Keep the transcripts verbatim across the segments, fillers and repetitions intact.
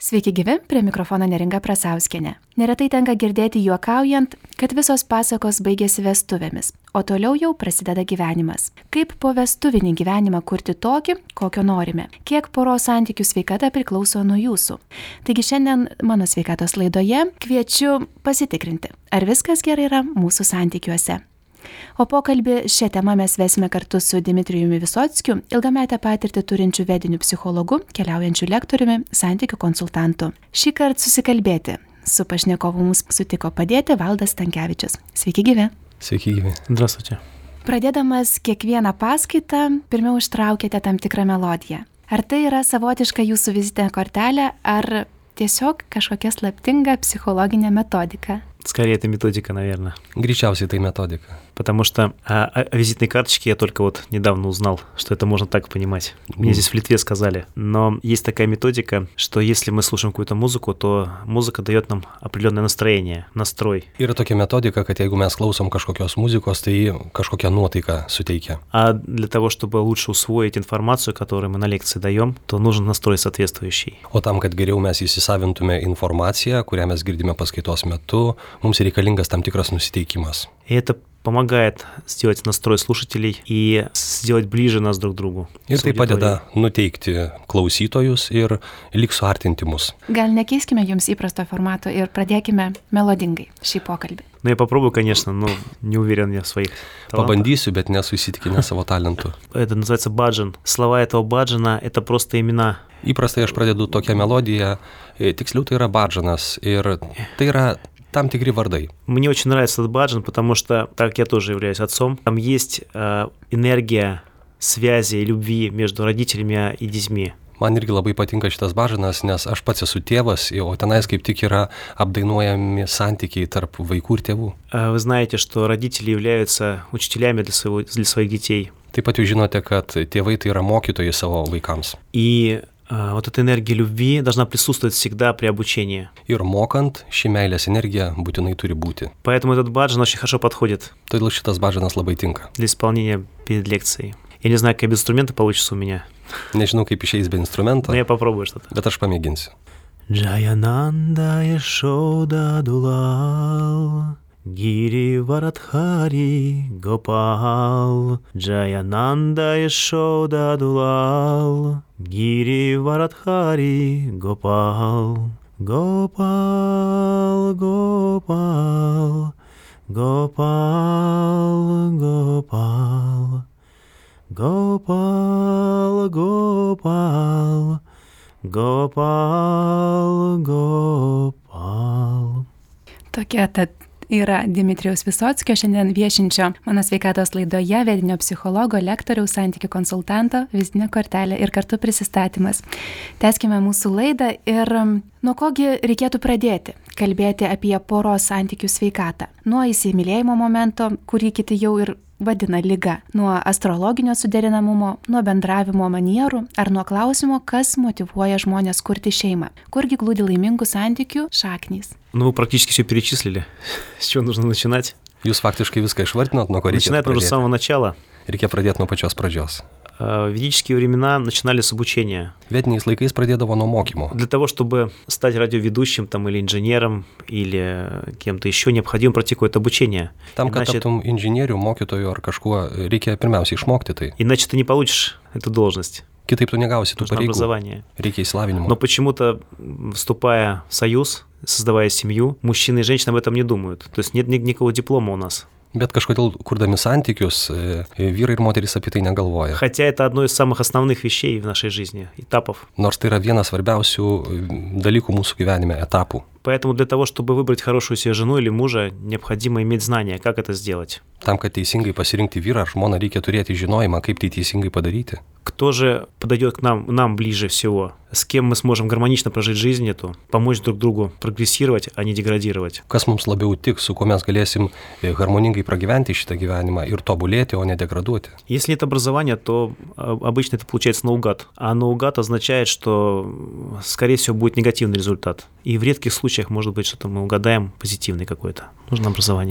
Sveiki gyvi, prie mikrofono Neringa Prasauskienė. Neretai tenka girdėti juokaujant, kad visos pasakos baigėsi vestuvėmis, o toliau jau prasideda gyvenimas. Kaip po vestuvinį gyvenimą kurti tokį, kokio norime? Kiek poros santykių sveikata priklauso nuo jūsų? Taigi šiandien mano sveikatos laidoje kviečiu pasitikrinti, ar viskas gerai yra mūsų santykiuose. O pokalbį šią temą mes vesime kartu su Dmitrijumi Visockiu, ilgametę patirtį turinčiu vediniu psichologu, keliaujančiu lektoriumi, santykių konsultantu. Šį kartą susikalbėti su pašnekovu mums sutiko padėti Valdas Stankevičius. Sveiki gyvi. Sveiki gyvi. Здравствуйте. Pradėdamas kiekvieną paskaitą, pirmiau ištraukėte tam tikrą melodiją. Ar tai yra savotiška jūsų vizitinė kortelė, ar tiesiog kažkokia slaptinga psichologinė metodika? Скорее, это методика, наверное. Гречався этой методика. Потому что о, о визитной карточке я только вот недавно узнал, что это можно так понимать. Мне mm. здесь в Литве сказали. Но есть такая методика, что если мы слушаем какую-то музыку, то музыка дает нам определенное настроение, настрой. Yra tokia metodika, kad jeigu mes klausom kažkokios muzikos, tai kažkokią nuotaiką suteikia. А для того, чтобы лучше усвоить информацию, которую мы на лекции даем, то нужен настрой соответствующий. O tam, kad geriau mes įsisavintume informaciją, kurią mes girdime paskaitos metu, mums reikalingas tam tikras nusiteikimas. И это помогает сделать настрой слушателей и сделать ближе нас друг к другу. Ir tai padeda nuteikti klausytojus ir lyg suartinti mus. Gal nekeiskime jums įprasto formato ir pradėkime melodingai šį pokalbį. Ну, я попробую, конечно, но не уверен я в своих талантах. Pabandysiu, bet nesu įsitikinęs savo talentu. Это называется баджан. Слова этого баджана – это просто имена. Įprastai aš pradedu tokią melodiją, tiksliau tai yra badžanas ir tai yra там tikri vardai. Мне очень нравится этот баджан, потому что, так как я тоже являюсь отцом, там есть э, энергия связи и любви между родителями и детьми. Man irgi labai patinka šitas badžanas, nes aš pats esu tėvas, o tenais kaip tik yra apdainuojami santykiai tarp vaikų ir tėvų. Вы знаете, что родители являются учителями для, своего, для своих детей. Taip pat jūs žinote, kad tėvai tai yra mokytojai savo vaikams. И вот эта энергия любви должна присутствовать всегда при обучении. Ir mokant, ši meilės energija būtinai turi būti. Поэтому этот баджан очень хорошо подходит. Todėl šitas badžanas labai tinka. Для исполнения перед лекцией. Я не знаю, как без инструмента получится у меня. Nežinau, kaip išeis be instrumento, Но я попробую что-то. bet aš pamėginsiu. Джаянанда Яшода Дулал, Гири Варадхари Гопал. Джаянанда Яшода Дулал, Гири Варадхари Гопал. Гопал, Гопал, Гопал, Гопал. Гопал, Гопал, Гопал, Гопал. Tokia tad yra Dmitrijaus Visockio, šiandien viešinčio mano sveikatos laidoje vedinio psichologo, lektoriaus, santykių konsultanto vizitinė kortelė ir kartu prisistatymas. Tęskime mūsų laidą ir nuo kogi reikėtų pradėti kalbėti apie poros santykių sveikatą. Nuo įsimylėjimo momento, kurį kiti jau ir vadina liga, nuo astrologinio suderinamumo, nuo bendravimo manierų ar nuo klausimo, kas motyvuoja žmonės kurti šeimą. Kurgi glūdi laimingų santykių šaknys? Ну, вы практически все перечислили. С чего нужно начинать? Jūs faktiškai viską išvardinot, nuo ko reikėtų Начинать нужно с pradėti. самого начала. Reikia pradėti nuo pačios pradžios. В ведические времена начинали с обучения. Vediniais laikais pradėdavo nuo mokymo. Для того, чтобы стать радиоведущим там, или инженером, или кем-то еще, необходимо пройти какое-то обучение. Tam, kad Иначе, taptum inžinierių, mokytojų ar kažkuo, reikia pirmiausia išmokti tai. иначе ты не получишь эту должность. Kitaip tu negausi tų Нужно pareigų. образование. Reikia įsilavinimo. Но почему-то, вступая в союз, создавая семью, мужчины и женщины об этом не думают. То есть нет ни- никакого диплома у нас. Bet kažkodėl, kurdami santykius, e, vyrai ir moterys apie tai negalvoja. Хотя это одно из самых основных вещей в нашей жизни, этапов. Nors tai yra vienas svarbiausių e, dalykų mūsų gyvenime, etapų. Поэтому для того, чтобы выбрать хорошую себе жену или мужа, необходимо иметь знания, как это сделать. Tam, kad teisingai pasirinkti vyrą ar žmoną, reikia turėti žinojimą, kaip tai teisingai padaryti. Кто же подойдет к нам, нам ближе всего? С кем мы сможем гармонично прожить жизнь эту, помочь друг другу прогрессировать, а не деградировать? Kas mums labiau tiks, su kuo mes galėsim e, harmoningai pragyventi šitą gyvenimą ir tobulėti, o ne degraduoti. Если нет образования, то а, обычно это получается наугад. А наугад означает, что, скорее всего, будет негативный результат. И в редких случаях, может быть, что-то мы угадаем позитивный какой-то. Нужно образование.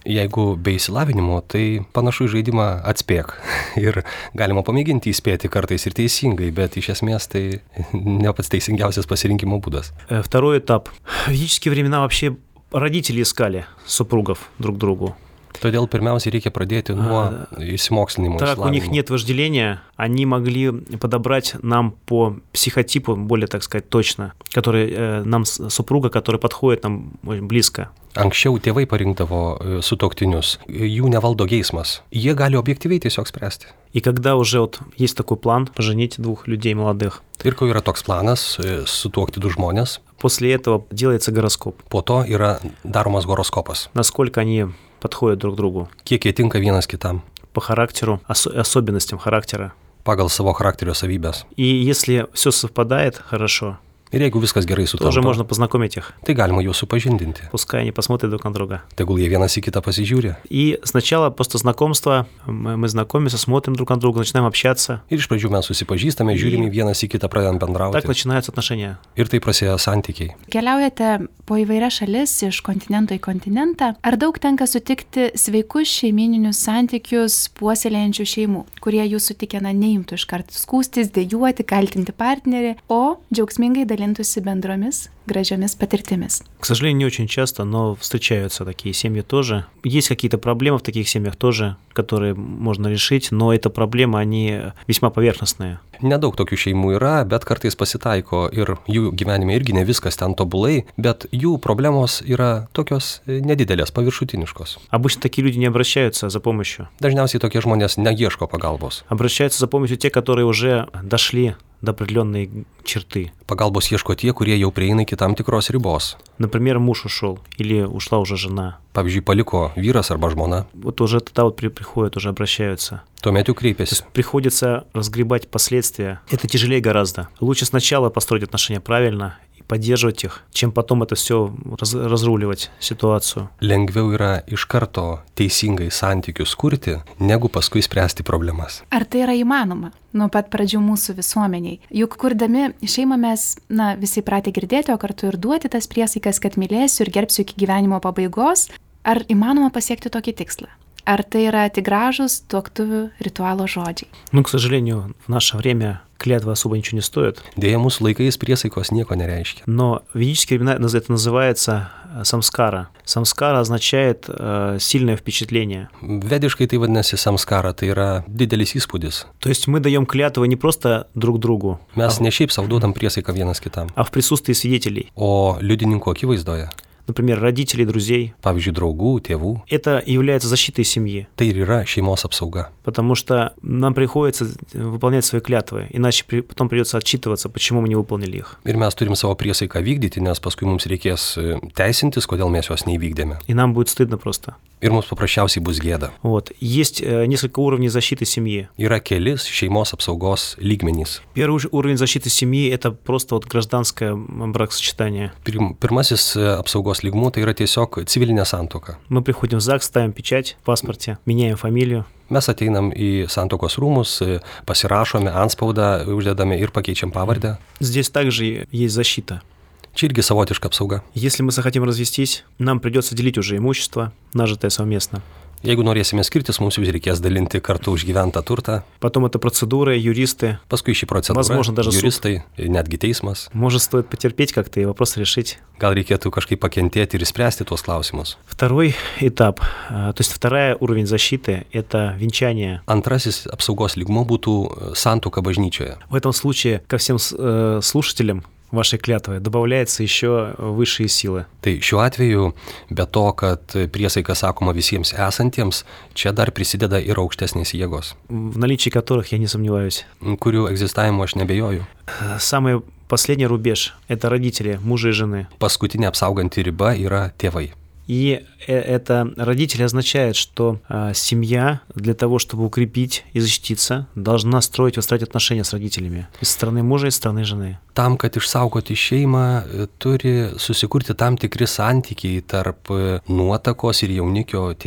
Jeigu be įsilavinimo, tai panašu į žaidimą atspėk. Ir galima pamėginti įspėti kartais ir teisingai, bet iš esmės tai ne pats teisingiausias pasirinkimo būdas. Второй этап. В ведические времена вообще родители искали супругов друг другу. Todėl pirmiausia reikia pradėti nuo įsimokslinimo. Так как у них нет вожделения, они могли подобрать нам по психотипу, более, так сказать, точно, который э, нам супруга, который подходит нам близко. Anksčiau tėvai parinkdavo sutuoktinius, jų nevaldo geismas. Jie gali objektyviai tiesiog spręsti. И когда уже вот есть такой план поженить двух людей молодых. Ir kai yra toks planas sutuokti du žmonės, после этого делается гороскоп. Po to yra daromas horoskopas. Насколько они подходят друг другу. Kiek jie tinka vienas kitam. По характеру, ос- особенностям характера. Pagal savo charakterio savybės. И если все совпадает хорошо, Ir jeigu viskas gerai sutampa, тоже можно познакомить их. tai galima juos supažindinti. Пускай они посмотрят друг на друга. Tegul jie vienas į kitą pasižiūri. И сначала просто знакомство, мы, мы знакомимся, смотрим друг на друга, начинаем общаться. Ir iš pradžių mes susipažįstame, žiūrime vienas į kitą, pradedam bendrauti. Так начинаются отношения. Ir tai prasideda santykiai. Keliaujate po įvairias šalis iš kontinento į kontinentą. Ar daug tenka sutikti sveikus šeimininius santykius puoselėjančių šeimų, kurie jūsų tikina neimtų iškart skūstis, dėjuoti, kaltinti partnerį, o džiaugsmingai dalintųsi bendromis gražiomis patirtimis? К сожалению, не очень часто, но встречаются такие семьи тоже. Есть какие-то проблемы в таких семьях тоже, которые можно решить, но это проблемы, они весьма поверхностные. Nedaug tokių šeimų yra, bet kartais pasitaiko ir jų gyvenime irgi ne viskas ten tobulai, bet jų problemos yra tokios nedidelės, paviršutiniškos. Обычно такие люди не обращаются за помощью. Dažniausiai tokie žmonės neieško pagalbos. Обращаются за помощью те, которые уже дошли до определенной черты. Pagalbos ieško tie, kurie jau prieina iki tam tikros ribos. Например, муж ушел или ушла уже жена. Pavyzdžiui, paliko vyras arba žmona. Вот уже тогда вот при, приходят, уже обращаются. Tuomet jau То kreipiasi. есть приходится разгребать последствия. Это тяжелее гораздо. Лучше сначала построить отношения правильно и поддерживать их, чем потом это все раз, разруливать ситуацию. Lengviau yra iš karto teisingai santykius kurti, negu paskui spręsti problemas. Ar tai yra įmanoma nuo pat pradžių mūsų visuomeniai? Juk kurdami šeimą mes, na, visi pratę girdėti, o kartu ir duoti tas priesaikas, kad mylėsiu ir gerbsiu iki gyvenimo pabaigos. Ar įmanoma pasiekti tokį tikslą? Ar tai yra tik gražus tuoktuvių ritualo žodžiai? Ну, к сожалению, в наше время клятва особо ничего не стоит. Dėja, mūsų laikais priesaikos nieko nereiškia. Но в ведические времена это называется самскара. Самскара означает э, сильное впечатление. Vediškai tai vadinasi samskara, tai yra didelis įspūdis. То есть мы даем клятву не просто друг другу, Mes ne šiaip savo duodam priesaiką vienas kitam, а в присутствии свидетелей. o liudininkų akivaizdoje. Например, родителей, друзей. Pavyzdžiui, draugų, tėvų. Это является защитой семьи, Tai ir yra šeimos apsauga. потому что нам приходится выполнять свои клятвы, иначе при, потом придется отчитываться, почему мы не выполнили их. Ir mes turim savo priesaiką vykdyti, nes paskui mums reikės e, teisintis, kodėl mes jos neįvykdėme. И нам будет стыдно просто. Ir mums paprasčiausiai bus gėda. Вот. Есть э, несколько уровней защиты семьи. Yra kelis šeimos apsaugos lygmenys. Первый уж- уровень защиты семьи – это просто вот гражданское м, бракосочетание. Pirm, pirmasis e, apsaugos lygmuo tai yra tiesiog civilinė santuoka. Мы приходим в ЗАГС, ставим печать в паспорте, меняем фамилию. Mes ateinam į santuokos rūmus, e, pasirašome antspaudą, uždedame ir pakeičiam pavardę. Здесь также есть защита. Čia irgi savotiška apsauga. Если мы захотим развестись, нам придется делить уже имущество, нажитое совместно. Jeigu norėsime skirtis, mums vis reikės dalinti kartu užgyventą turtą. Потом это процедура, юристы. Paskui šį procedūrą, Возможно, даже суд. juristai, netgi teismas. Может, стоит потерпеть как-то и вопрос решить. Gal reikėtų kažkaip pakentėti ir spręsti tuos klausimus. Второй этап, а, то есть вторая уровень защиты – это венчание. Antrasis apsaugos lygmuo būtų santuoka bažnyčioje. В этом случае ко всем с- э, слушателям вашей клятвы добавляется еще высшие силы. Tai šiuo atveju, be to, kad priesaika sakoma visiems esantiems, čia dar prisideda ir aukštesnės jėgos, В наличии которых я не сомневаюсь. kurių egzistavimo aš nebejoju. Э, Самый последний рубеж – это родители, мужа и жены. Paskutinė apsauganti riba yra tėvai. И э- это родители означает, что а, семья для того, чтобы укрепить и защититься, должна строить, выстраивать отношения с родителями. И со стороны мужа, и со стороны жены. Tam, kad išsaugoti šeimą, e, turi susikurti tam tikri santykiai tarp e, nuotakos ir jaunikio tėvų.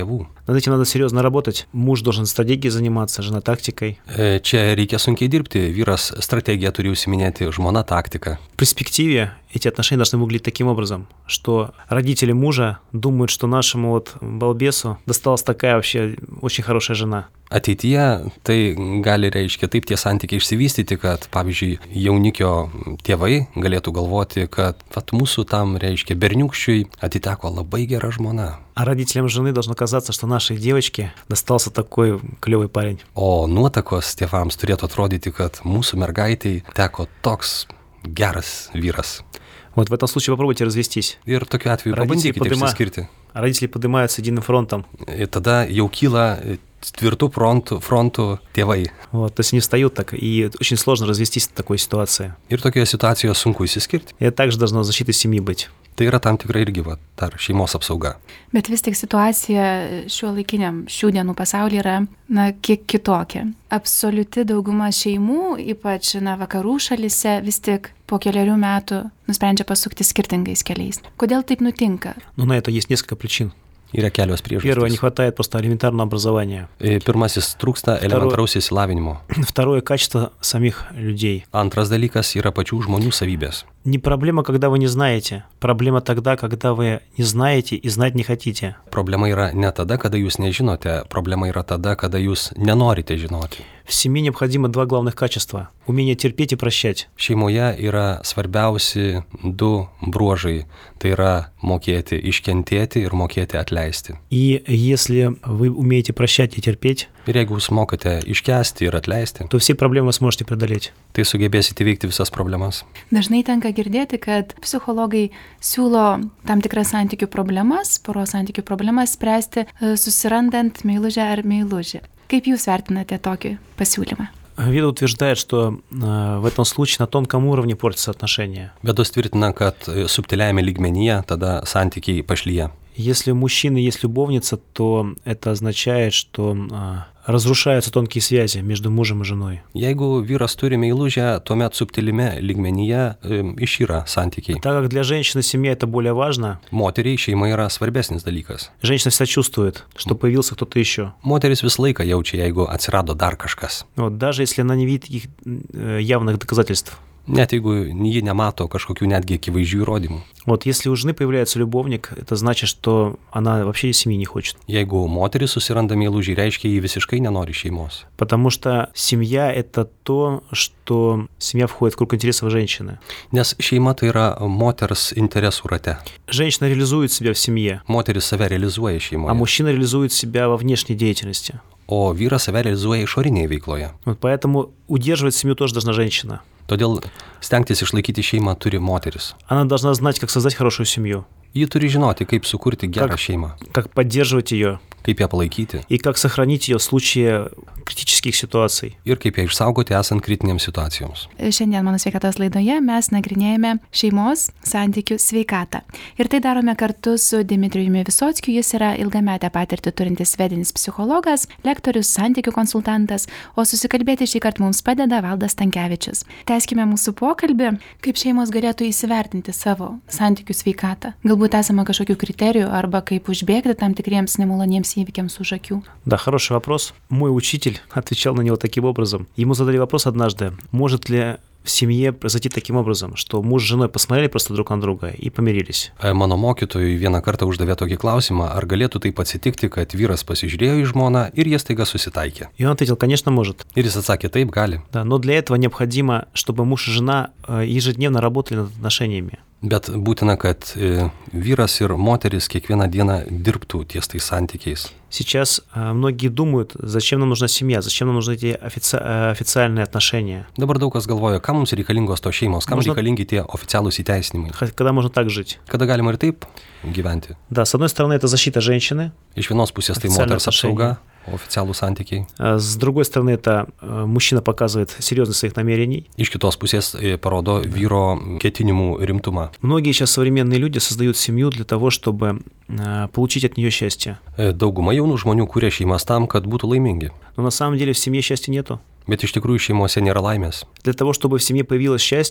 Над этим надо серьезно работать. Муж должен стратегией заниматься, жена тактикой. Čia reikia sunkiai dirbti, vyras strategiją turi užsiminėti, žmona taktika. В перспективе эти отношения должны выглядеть таким образом, что родители мужа думают, что нашему вот балбесу досталась такая вообще очень хорошая жена. Ateityje tai gali reiškia taip tie santykiai išsivystyti, kad, pavyzdžiui, jaunikio tėvai galėtų galvoti, kad vat, mūsų tam, reiškia, berniukščiui atiteko labai gera žmona. А родителям жены должно казаться, что нашей девочке достался такой клевый парень. O nuotakos tėvams turėtų atrodyti, kad mūsų mergaitai teko toks geras vyras. Вот в этом случае попробуйте развестись. Ir tokiu atveju pabandykite išsiskirti. Родители поднимаются единым фронтом. Ir tada jau kyla tvirtų frontų, frontų tėvai. Вот, то есть они встают так, и очень сложно развестись в такой ситуации. Ir tokioje situacijoje sunku išsiskirti. И это также должно защитой семьи быть. Tai yra tam tikrai irgi va, dar šeimos apsauga. Bet vis tik situacija šiuo laikiniam šių dienų pasaulyje yra, na, kiek kitokia. Absoliuti dauguma šeimų, ypač, na, vakarų šalise, vis tik po keliarių metų nusprendžia pasukti skirtingais keliais. Kodėl taip nutinka? Ну, на это есть несколько причин. Yra kelios Первое, не priežastys. хватает просто элементарного образования. Pirmasis, trūksta elementaraus įsilavinimo. Второе, качество самих людей. Antras dalykas yra pačių žmonių savybės. Не проблема, когда вы не знаете. Проблема тогда, когда вы не знаете и знать не хотите. Problema yra ne tada, kada jūs nežinote, problema yra tada, kada jūs nenorite žinoti. В семье необходимо два главных качества. Умение терпеть и прощать. Šeimoje yra svarbiausi du bruožai. Tai yra mokėti iškentėti ir mokėti atleisti. И если вы умеете прощать и терпеть, Ir jeigu jūs mokate iškęsti ir atleisti, то все проблемы вы сможете преодолеть. tai sugebėsite įveikti visas problemas. Dažnai tenka girdėti, kad psichologai siūlo tam tikras santykių problemas, poros santykių problemas spręsti e, susirandant meilužę ar meilužį. Kaip jūs vertinate tokį pasiūlymą? Веда утверждает, что э, в этом случае на тонком уровне портятся отношения. Vedos tvirtina, kad subtiliajame lygmenyje tada santykiai pašlyja. Если у мужчины есть любовница, то это означает, что э, разрушаются тонкие связи между мужем и женой. Jeigu vyras turi meilužę, tuomet subtilime lygmenyje e, išyra santykiai. Так как для женщины семья это более важно, Moteriai šeima yra svarbesnis dalykas. женщина всегда чувствует, что появился кто-то еще. Moteris visą laiką jaučia, jeigu atsirado dar kažkas. Вот, даже если она не видит их э, явных доказательств. Net jeigu ji nemato kažkokių netgi akivaizdžių įrodymų. Вот если у жены появляется любовник, это значит, что она вообще семьи не хочет. Jeigu moteris susiranda meilužį, reiškia, ji visiškai nenori šeimos. Потому что семья – это то, что семья входит в круг интересов женщины. Nes šeima tai yra moters interesų rate. Женщина реализует себя в семье, Moteris save realizuoja а šeimoje, мужчина реализует себя во внешней деятельности. o vyras save realizuoja išorinėje veikloje. Вот поэтому удерживать семью тоже должна женщина. Todėl stengtis išlaikyti šeimą turi moteris. Она должна знать, как создать хорошую семью, Ji turi žinoti, kaip sukurti gerą Kak- šeimą, как поддерживать ее kaip ją palaikyti и как сохранить ее в случае критических ситуаций. ir kaip ją išsaugoti esant kritinėms situacijoms. Šiandien mano sveikatos laidoje mes nagrinėjame šeimos santykių sveikatą. Ir tai darome kartu su Dmitrijumi Visockiu. Jis yra ilgametę patirtį turintis vedinis psichologas, lektorius, santykių konsultantas, o susikalbėti šį kartą mums padeda Valdas Stankevičius. Tęskime mūsų pokalbį, kaip šeimos galėtų įsivertinti savo santykių sveikatą. Galbūt esama kažkokių kriterijų arba kaip užbėgti tam tikriems nemaloniems įvykiams už akių. Да, хороший вопрос. Mой учитель отвечал на него таким образом. Ему задали вопрос однажды, может ли в семье произойти таким образом, что муж с женой посмотрели просто друг на друга и помирились. E, Mano mokytojui vieną kartą uždavė tokį klausimą, ar galėtų taip atsitikti, kad vyras pasižiūrėjo į žmoną ir jie staiga susitaikė. И он ответил, конечно, может. Ir jis atsakė, taip gali. Да, но для этого необходимо, чтобы муж и жена э, ежедневно работали над отношениями. Bet būtina, kad e, vyras ir moteris kiekvieną dieną dirbtų ties tais santykiais. Сейчас э, многие думают, зачем нам нужна семья, зачем нам нужны эти офици- э, официальные отношения, Dabar daug kas galvoja, kam mums reikalingos tos šeimos, kam Možno- reikalingi tie oficialūs įteisinimai. х- когда можно так жить. Kada galima ir taip gyventi. Да, с одной стороны, это защита женщины, Iš vienos pusės tai Oficialiai moters apsauga, oficialūs santykiai. а с другой стороны, это э, мужчина показывает серьезность своих намерений. Iš kitos pusės e, parodo vyro ketinimų rimtumą. Многие сейчас современные люди создают семью для того, чтобы э, получить от нее счастье. E, Dauguma jaunų žmonių kūrė šeimas tam, kad būtų laimingi. Но на самом деле в семье счастья нету. Bet iš tikrųjų šeimose nėra laimės. Для того, чтобы в семье появилось счастье,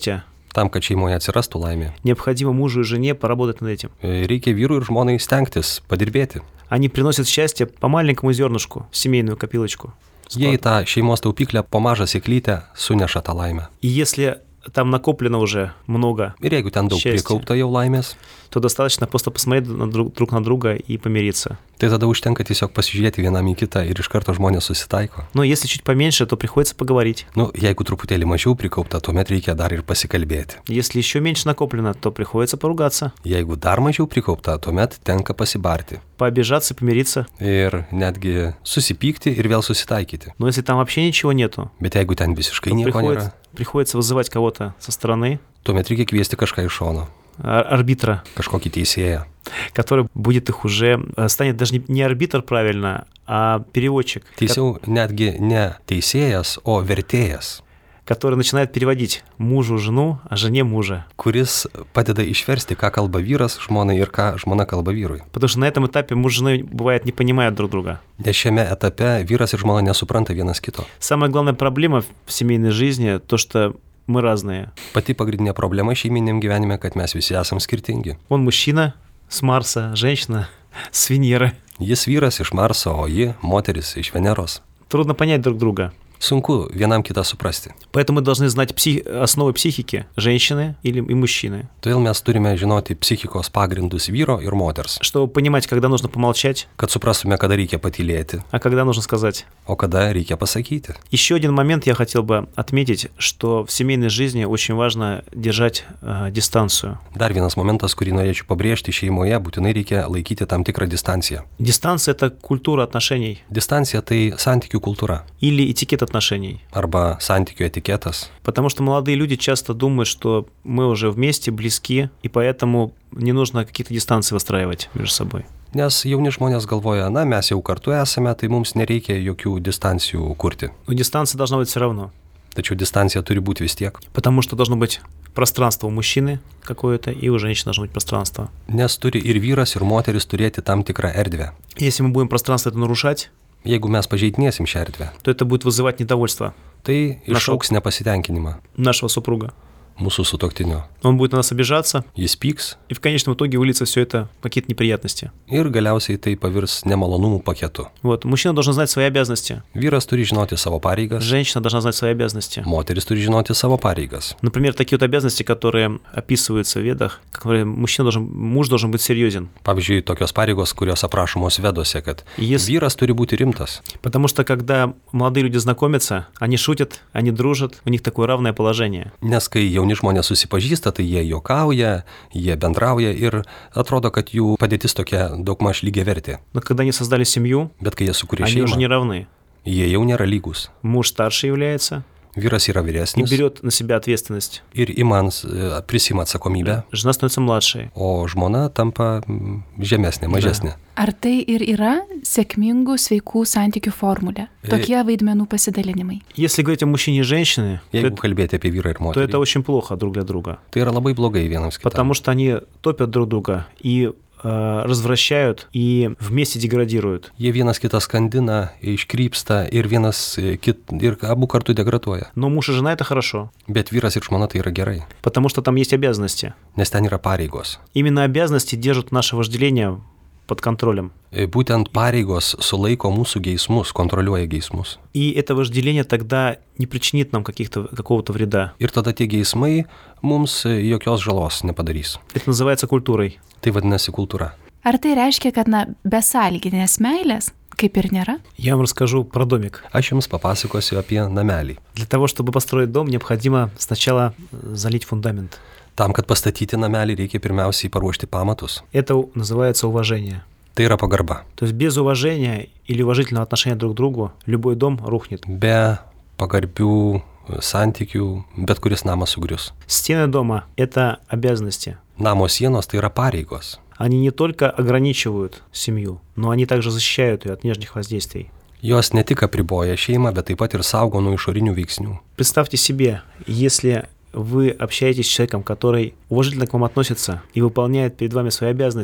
Tam, kad šeimoje atsirastų laimė, необходимо мужу и жене поработать над этим. reikia vyrui ir žmonai stengtis, padirbėti. Они приносят счастье по маленькому зернышку в семейную копилочку. Jie į tą šeimos taupyklę po mažą sėklytę suneša tą laimę. И если там накоплено уже много, Ir jeigu ten daug Счастье. prikaupta jau laimės, то достаточно просто посмотреть на друг, друг на друга и помириться. tai tada užtenka tiesiog pasižiūrėti vienam į kitą ir iš karto žmonės susitaiko. Но если чуть поменьше, то приходится поговорить. Nu, jeigu truputėlį mažiau prikaupta, tuomet reikia dar ir pasikalbėti. Если еще меньше накоплено, то приходится поругаться, Jeigu dar mažiau prikaupta, tuomet tenka pasibarti. пообижаться, помириться. Ir netgi susipykti ir vėl susitaikyti. Но если там вообще ничего нету, Bet jeigu ten visiškai то nieko приходится, nėra, приходится вызывать кого-то со стороны, tuomet reikia kviesti kažką iš šono, ар- арбитра, kažkokį teisėją, который будет их уже, э, станет даже не, не арбитр правильно, а переводчик, ко- Teisiau, netgi ne teisėjas, o vertėjas, который начинает переводить мужу жену, а жене мужа. kuris padeda išversti, ką kalba vyras žmonai ir ką žmona kalba vyrui. Потому что на этом этапе муж с женой, бывает, не понимают друг друга. Nes šiame etape vyras ir žmona nesupranta vienas kito. Самая главная проблема в семейной жизни то, что мы разные. Pati pagrindinė problema šeiminiam gyvenime, kad mes visi esam skirtingi. Он мужчина с Марса, женщина с Венеры. Jis vyras iš Marso, o ji moteris iš Veneros. Трудно понять друг друга. Sunku vienam kitą suprasti. Поэтому мы должны знать псих... основы психики женщины или и мужчины, Todėl mes turime žinoti psichikos pagrindus vyro ir moters, чтобы понимать, когда нужно помолчать, kad suprastume, kada reikia patylėti, а когда нужно сказать. o kada reikia pasakyti. Еще один момент я хотел бы отметить, что в семейной жизни очень важно держать э, дистанцию. Dar vienas momentas, kurį norėčiau pabrėžti, šeimoje būtinai reikia laikyti tam tikrą distanciją. Дистанция – это культура отношений Distancija tai santykių kultūra или этикет отношений. arba santykių etiketas. Потому что молодые люди часто думают, что мы уже вместе, близки, и поэтому не нужно какие-то дистанции выстраивать между собой. Nes jauni žmonės galvoja, na, mes jau kartu esame, tai mums nereikia jokių distancijų kurti. Но дистанция должна быть все равно. Tačiau distancija turi būti vis tiek. Потому что должно быть пространство у мужчины какое-то, и у женщины должно быть пространство. Nes turi ir vyras, ir moteris turėti tam tikrą erdvę. Если мы будем пространство это нарушать, Jeigu mes pažeidinėsim šią erdvę, то это будет вызывать недовольство tai išauks nepasitenkinimą нашего супруга. mūsų sutuoktinio. Он будет на нас обижаться, Jis pyks и в конечном итоге выльется все это в какие-то неприятности. ir galiausiai tai pavirs nemalonumų paketu. Вот. Мужчина должен знать свои обязанности, Vyras turi žinoti savo pareigas, женщина должна знать свои обязанности. moteris turi žinoti savo pareigas. Например, такие вот обязанности, которые описываются в ведах, которые мужчина должен, муж должен быть серьезен. Pavyzdžiui, tokios pareigos, kurios aprašomos vedose, kad Jis- vyras turi būti rimtas. Потому что когда молодые люди знакомятся, они шутят, они дружат, у них такое равное положение. Nes kai jauni žmonės susipažįsta, tai jie juokauja, jie bendrauja ir atrodo, kad jų padėtis tokia daugmaž lygiai vertė. Но когда они создали семью, Bet kai jie sukūrė они уже не šeimą, равны. jie jau nėra lygus. Муж старше является Vyras yra и vyresnis берет на себя ответственность. ir imans e, prisima atsakomybę, Жена становится младшей. o žmona tampa mm, žemesnė, mažesnė. Ar tai ir yra sėkmingų, sveikų santykių formulė? Tokie vaidmenų pasidalinimai. Если говорить о мужчине и женщине, то Jeigu это, kalbėti apie vyrą ir то moterį, это очень плохо друг для друга. tai yra labai blogai vienams kitam. Потому что они топят друг друга и э, развращают, и вместе деградируют. Jie vienas kitą skandina, iškrypsta ir vienas e, kit, ir abu kartu degraduoja. Но муж и жена – это хорошо, Bet vyras ir žmona tai yra gerai, потому что там есть обязанности. nes ten yra pareigos. Именно обязанности держат наше вожделение под контролем. E, Būtent pareigos sulaiko mūsų geismus, kontroliuoja geismus. И это вожделение тогда не причинит нам каких-то, какого-то вреда. Ir tada tie geismai mums e, jokios žalos nepadarys. Это называется культурой. Tai vadinasi kultūra. Ar tai reiškia, kad na, besąlyginės meilės kaip ir nėra? Я вам расскажу про домик. Aš jums papasakosiu apie namelį. Для того, чтобы построить дом, необходимо сначала залить фундамент. Tam, kad pastatyti namelį, reikia pirmiausiai paruošti pamatus. Это у- называется уважение. Tai yra pagarba. То есть без уважения или уважительного отношения друг к другу любой дом рухнет. Be pagarbių e, santykių bet kuris namas sugrius. Стены дома – это обязанности. Namo sienos tai yra pareigos. Они не только ограничивают семью, но они также защищают ее от внешних воздействий. Jos ne tik apriboja šeimą, bet taip pat ir saugo nuo išorinių veiksnių. Представьте себе, если вы общаетесь с человеком, который уважительно к вам относится и выполняет перед вами свои обязанности,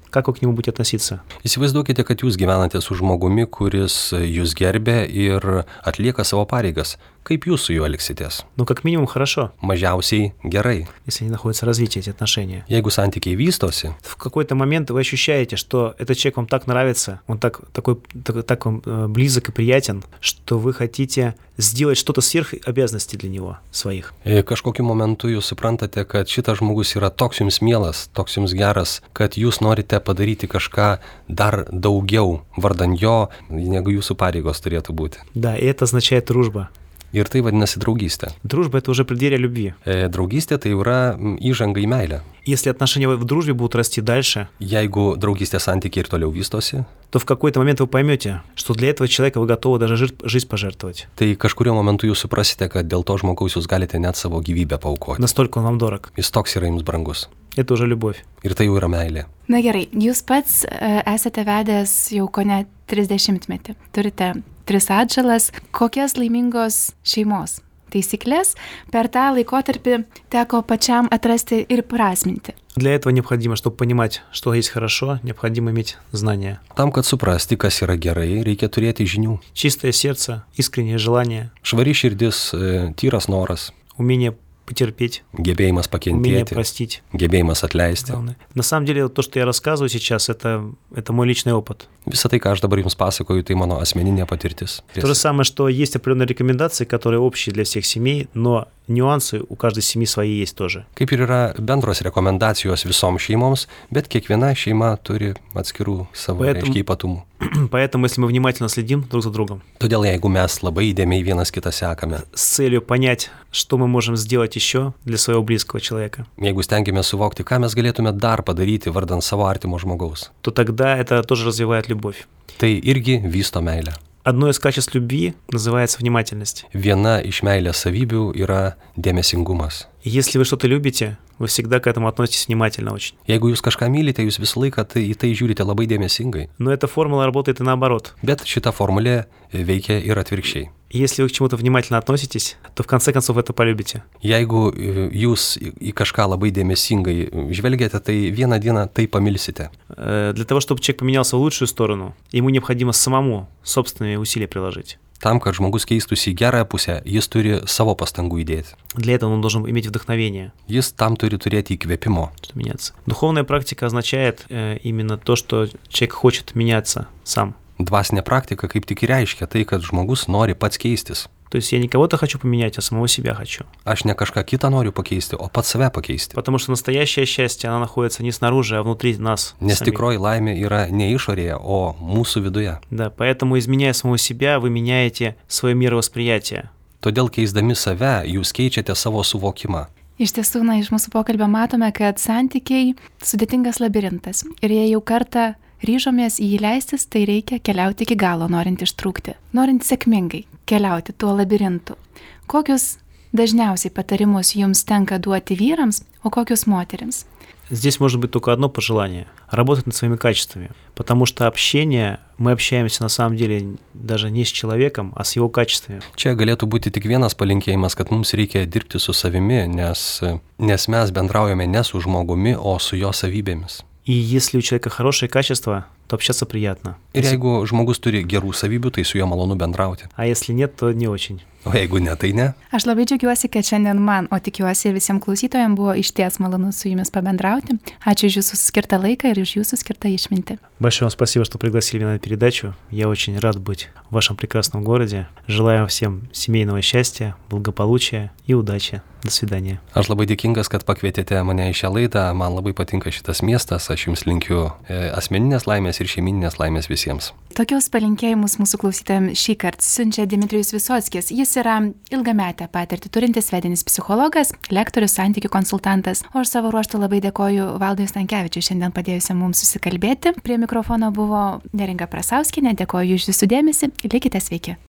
как вы к нему будете относиться. Įsivaizduokite, kad jūs gyvenate su žmogumi, kuris jūs gerbė ir atlieka savo pareigas. Kaip jūs su juo elgsitės? Ну, как минимум, хорошо, Mažiausiai gerai. если они находятся в развитии, эти отношения. Jeigu santykiai vystosi, В какой-то момент вы ощущаете, что этот человек вам так нравится, он так, такой, так, так вам э, близок и приятен, что вы хотите сделать что-то сверх обязанностей для него, своих. e, kažkokiu momentu jūs suprantate, kad šitas žmogus yra toks jums mielas, toks jums geras, kad jūs norite padaryti kažką dar daugiau vardan jo, negu jūsų pareigos turėtų būti. Да, и это означает дружба. Ir tai vadinasi draugystė. Дружба – это уже преддверие любви. E, Draugystė tai yra mm, įžanga į meilę. Если отношения в дружбе будут расти дальше, Jeigu draugystės santykiai ir toliau vystosi, то в какой-то момент вы поймете, что для этого человека вы готовы даже жи- жизнь пожертвовать. tai kažkurio momentu jūs suprasite, kad dėl to žmogaus jūs galite net savo gyvybę paaukoti. Настолько он вам дорог. Jis toks yra jums brangus. Это уже любовь. Ir tai jau yra meilė. Na gerai, jūs pats e, esate vedęs jau kone trisdešimtmetį. Turite tris atžalas. Kokias laimingos šeimos taisyklės per tą laikotarpį teko pačiam atrasti ir prasminti? Для этого необходимо, чтобы понимать, что есть хорошо, необходимо иметь знания. Tam, kad suprasti, kas yra gerai, reikia turėti žinių. Чистое сердце, искреннее желание, Švari širdis, e, tyras noras, умение потерпеть, gebėjimas умение pakentėti, простить. gebėjimas atleisti. Главное. На самом деле, то, что я рассказываю сейчас, это, это мой личный опыт. Visą tai, ką aš dabar jums pasakoju, tai mano asmeninė patirtis. То же самое, что есть определенные рекомендации, которые общие для всех семей, но нюансы у каждой семьи свои есть тоже. Kaip ir yra bendros rekomendacijos visoms šeimoms, bet kiekviena šeima turi atskirų savo Поэтому- reiškia ypatumų. Поэтому, если мы внимательно следим друг за другом, Todėl jeigu mes labai įdėmiai vienas kitą sekame, с целью понять, что мы можем сделать еще для своего близкого человека, jeigu stengiamės suvokti, ką mes galėtume dar padaryti vardant savo artimo žmogaus, то тогда это тоже развивает любовь. tai irgi vysto meilę. Одно из качеств любви называется внимательность. Viena iš meilės savybių yra dėmesingumas. И если вы что-то любите, вы всегда к этому относитесь внимательно очень. Jeigu jūs kažką mylite, jūs visą laiką tai, į tai žiūrite labai dėmesingai. Но эта формула работает и наоборот. Bet šita formulė veikia ir atvirkščiai. Если вы к чему-то внимательно относитесь, то в конце концов это полюбите. Jeigu e, jūs į į kažką labai dėmesingai žvelgiate, tai vieną dieną tai pamilsite. Э, Для того, чтобы человек поменялся в лучшую сторону, ему необходимо самому собственные усилия приложить. Tam, kad žmogus keistųsi į gerąją pusę, jis turi savo pastangų įdėti. Для этого он должен иметь вдохновение, Jis tam turi turėti įkvėpimo. чтобы меняться. Духовная практика означает э, именно то, что человек хочет меняться сам. Dvasinė praktika kaip tik ir reiškia tai, kad žmogus nori pats keistis. То есть я не кого-то хочу поменять, а самого себя хочу. Aš ne kažką kitą noriu pakeisti, o pats save pakeisti. Потому что настоящее счастье, оно находится не снаружи, а внутри нас. Nes самих. tikroji laimė yra ne išorėje, o mūsų viduje. Да, поэтому, изменяя самого себя, вы меняете свое мировосприятие. Todėl keisdami save, jūs keičiate savo suvokimą. Iš tiesų, na, iš mūsų pokalbio matome, kad santykiai sudėtingas labirintas. Ir jei jau kartą ryžomės į jį leistis, tai reikia keliauti iki galo, norint ištrūkti. Norint sėkmingai keliauti tuo labirintu. Kokius dažniausiai patarimus jums tenka duoti vyrams, o kokius moterims? Здесь может быть только одно пожелание – работать над своими качествами. Потому что общение, мы общаемся на самом деле даже не с человеком, а с его качествами. Čia galėtų būti tik vienas palinkėjimas, kad mums reikia dirbti su savimi, nes, nes mes bendraujame ne su žmogumi, o su jo savybėmis. И если у человека хорошие качества, то общаться приятно. Ir jeigu žmogus turi gerų savybių, tai su juo malonu bendrauti. А если нет, то не очень. O jeigu ne, tai ne. Aš labai džiaugiuosi, kad šiandien man, o tikiuosi ir visiems klausytojams buvo išties malonu su jumis pabendrauti. Ačiū už jūsų skirtą laiką ir už jūsų skirtą išmintį. Большое вам спасибо, что пригласили меня на передачу. Я очень рад быть в вашем прекрасном городе. Желаю всем семейного счастья, благополучия и удачи. До свидания. Aš labai dėkingas, kad pakvietėte mane į šią laidą. Man labai patinka šitas miestas. Aš jums linkiu e, asmeninės laimės ir šeiminės laimės visiems. Tokius palinkėjimus mūsų klausytojams šį kartą siunčia Dmitrijus Visockis. Jis yra ilgametę patirtį turintis vedinis psichologas, lektorius, santykių konsultantas. O aš savo ruožtu labai dėkoju Valdui Stankevičiui šiandien padėjusiam mums susikalbėti. Prie mikrofono buvo Neringa Prasauskinė. Dėkoju už jūsų dėmesį. Likite sveiki.